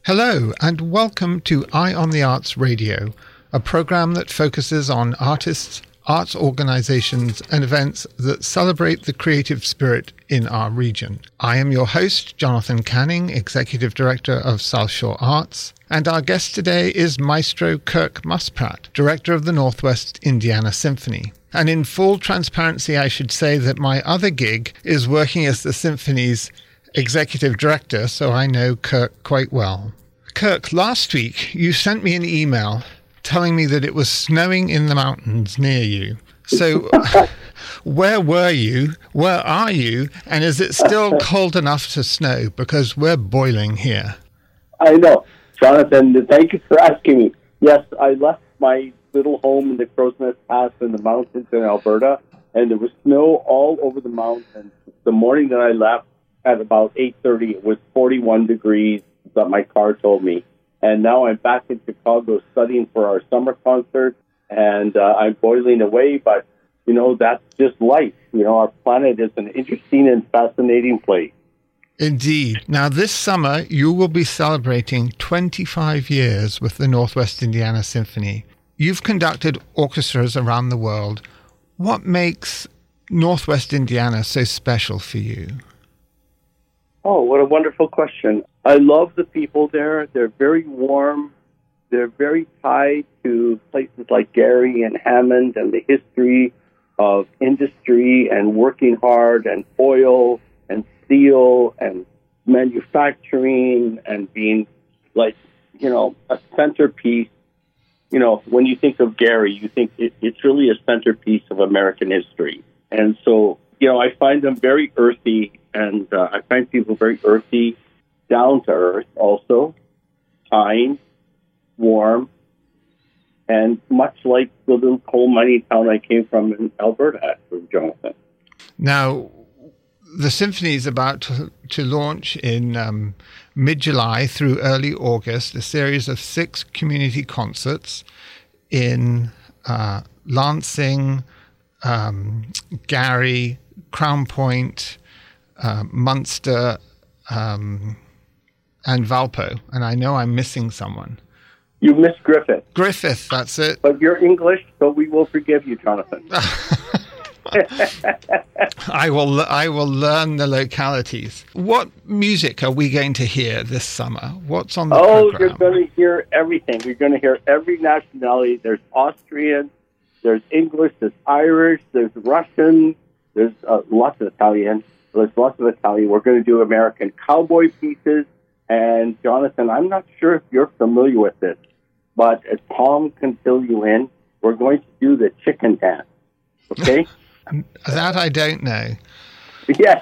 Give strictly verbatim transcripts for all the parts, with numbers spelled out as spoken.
Hello, and welcome to Eye on the Arts Radio, a program that focuses on artists, arts organizations, and events that celebrate the creative spirit in our region. I am your host, Jonathan Canning, Executive Director of South Shore Arts, and our guest today is Maestro Kirk Muspratt, Director of the Northwest Indiana Symphony. And in full transparency, I should say that my other gig is working as the Symphony's Executive Director, so I know Kirk quite well. Kirk, last week you sent me an email telling me that it was snowing in the mountains near you. So where were you? Where are you? And is it still cold enough to snow? Because we're boiling here. I know. Jonathan, thank you for asking me. Yes, I left my little home in the Crow's Nest Pass in the mountains in Alberta, and there was snow all over the mountains. The morning that I left at about eight thirty, it was forty-one degrees. That my car told me. And now I'm back in Chicago studying for our summer concert, and uh, I'm boiling away, but, you know, that's just life. You know, our planet is an interesting and fascinating place. Indeed. Now, this summer, you will be celebrating twenty-five years with the Northwest Indiana Symphony. You've conducted orchestras around the world. What makes Northwest Indiana so special for you? Oh, what a wonderful question. I love the people there. They're very warm. They're very tied to places like Gary and Hammond and the history of industry and working hard and oil and steel and manufacturing and being like, you know, a centerpiece. You know, when you think of Gary, you think it, it's really a centerpiece of American history. And so, you know, I find them very earthy. And uh, I find people very earthy, down to earth also, kind, warm, and much like the little coal mining town I came from in Alberta, from Jonathan. Now, the symphony is about to, to launch in um, mid-July through early August, a series of six community concerts in uh, Lansing, um, Gary, Crown Point, Uh, Munster, um, and Valpo. And I know I'm missing someone. You missed Griffith. Griffith, that's it. But you're English, so we will forgive you, Jonathan. I will I will learn the localities. What music are we going to hear this summer? What's on the oh, program? Oh, you're going to hear everything. You're going to hear every nationality. There's Austrian, there's English, there's Irish, there's Russian, there's uh, lots of Italian. There's lots of Italian. We're going to do American cowboy pieces. And, Jonathan, I'm not sure if you're familiar with this, but as Tom can fill you in, we're going to do the chicken dance. Okay? That I don't know. Yes.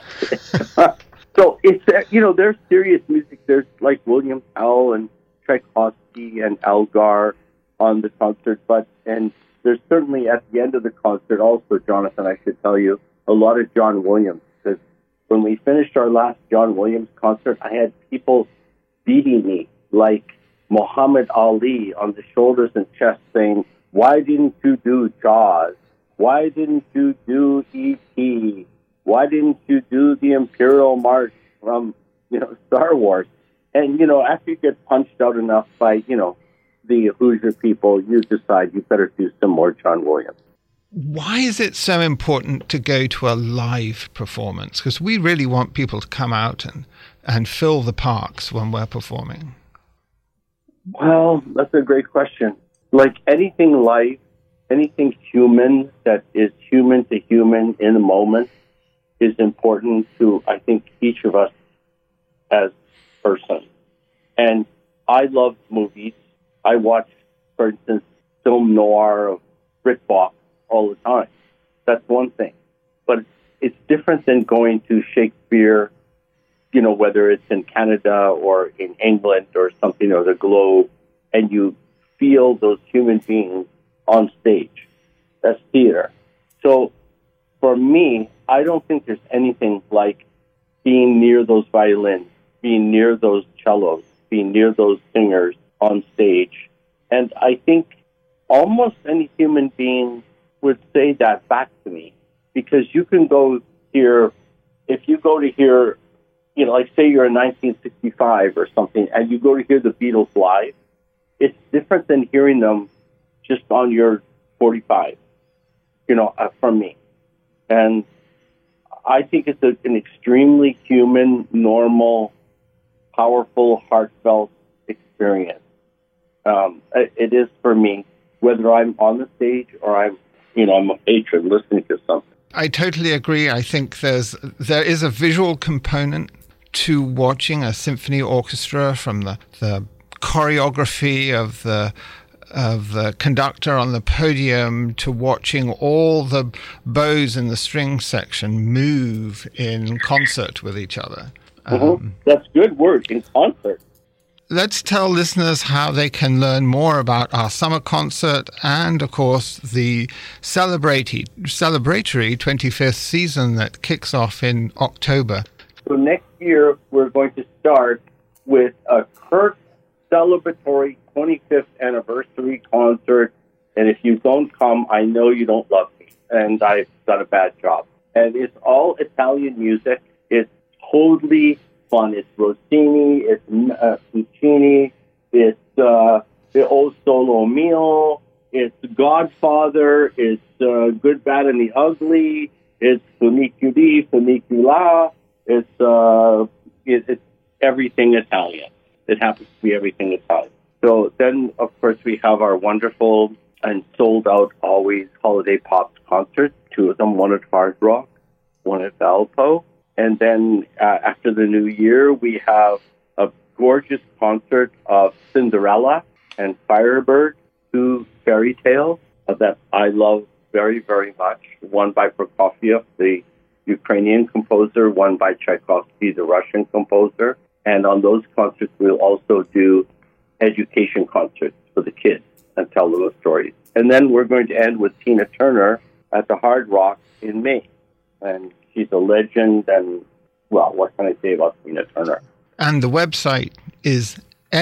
So, it's, uh, you know, there's serious music. There's like William Tell and Tchaikovsky and Elgar on the concert. But, and there's certainly at the end of the concert also, Jonathan, I should tell you, a lot of John Williams. When we finished our last John Williams concert, I had people beating me like Muhammad Ali on the shoulders and chest saying, why didn't you do Jaws? Why didn't you do E T? Why didn't you do the Imperial March from, you know, Star Wars? And, you know, after you get punched out enough by, you know, the Hoosier people, you decide you better do some more John Williams. Why is it so important to go to a live performance? Because we really want people to come out and, and fill the parks when we're performing. Well, that's a great question. Like anything live, anything human that is human to human in the moment is important to, I think, each of us as persons. And I love movies. I watch, for instance, film noir of BritBox all the time. That's one thing. But it's different than going to Shakespeare, you know, whether it's in Canada or in England or something, or the Globe, and you feel those human beings on stage. That's theater. So for me, I don't think there's anything like being near those violins, being near those cellos, being near those singers on stage. And I think almost any human being would say that back to me, because you can go hear, if you go to hear you know, like say you're in nineteen sixty-five or something, and you go to hear the Beatles live, it's different than hearing them just on your forty-five, you know, uh, from me. And I think it's a, an extremely human, normal, powerful, heartfelt experience. Um, it, it is for me, whether I'm on the stage or I'm, you know, I'm a patron listening to something. I totally agree. I think there's there is a visual component to watching a symphony orchestra, from the, the choreography of the of the conductor on the podium to watching all the bows in the string section move in concert with each other. Mm-hmm. Um, That's good word, in concert. Let's tell listeners how they can learn more about our summer concert and, of course, the celebratory, celebratory twenty-fifth season that kicks off in October. So next year, we're going to start with a Kirk celebratory twenty-fifth anniversary concert. And if you don't come, I know you don't love me, and I've done a bad job. And it's all Italian music. It's totally fun. It's Rossini, it's uh, Puccini, it's uh, the O Solo Mio, it's Godfather, it's uh, Good, Bad, and the Ugly, it's Funiculi, Funicula, it's, uh, it, it's everything Italian. It happens to be everything Italian. So then, of course, we have our wonderful and sold-out always holiday pop concerts, two of them, one at Hard Rock, one at Valpo. And then uh, after the new year, we have a gorgeous concert of Cinderella and Firebird, two fairy tales that I love very, very much. One by Prokofiev, the Ukrainian composer, one by Tchaikovsky, the Russian composer. And on those concerts, we'll also do education concerts for the kids and tell little stories. And then we're going to end with Tina Turner at the Hard Rock in May. And she's a legend, and, well, what can I say about Tina Turner? And the website is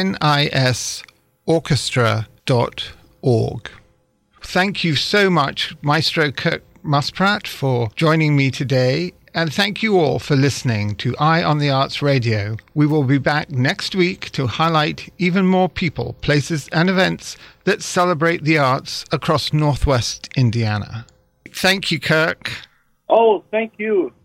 nis orchestra dot org. Thank you so much, Maestro Kirk Muspratt, for joining me today. And thank you all for listening to Eye on the Arts Radio. We will be back next week to highlight even more people, places, and events that celebrate the arts across Northwest Indiana. Thank you, Kirk. Oh, thank you.